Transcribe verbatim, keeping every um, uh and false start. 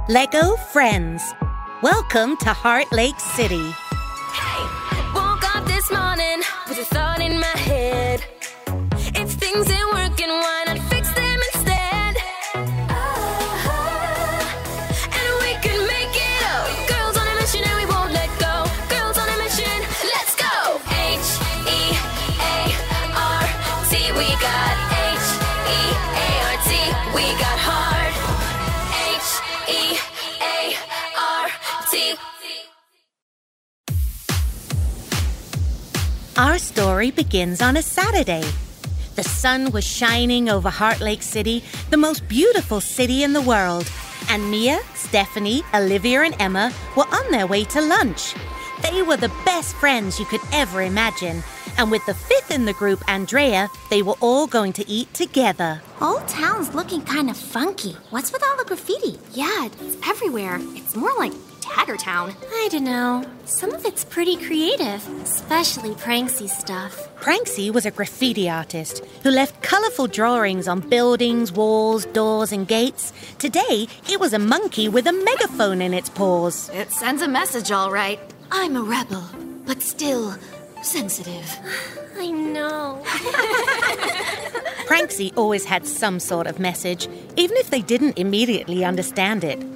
Lego Friends. Welcome to Heart Lake City. Hey, woke up this morning with a thought in my head. If things ain't working, why not fix them instead? Ah, and we can make it up. Girls on a mission and we won't let go. Girls on a mission, let's go. H E A R T, we got H E A R T, we got heart. H E A R T. Our story begins on a Saturday. The sun was shining over Heart Lake City, the most beautiful city in the world, and Mia, Stephanie, Olivia, and Emma were on their way to lunch. They were the best friends you could ever imagine, and with the fifth in the group, Andrea, they were all going to eat together. Old Town's looking kind of funky. What's with all the graffiti? Yeah, it's everywhere. It's more like Tagger Town. I don't know. Some of it's pretty creative, especially Pranksy stuff. Pranksy was a graffiti artist who left colorful drawings on buildings, walls, doors, and gates. Today, it was a monkey with a megaphone in its paws. It sends a message, all right. I'm a rebel, but still sensitive. I know. Pranksy always had some sort of message, even if they didn't immediately understand it.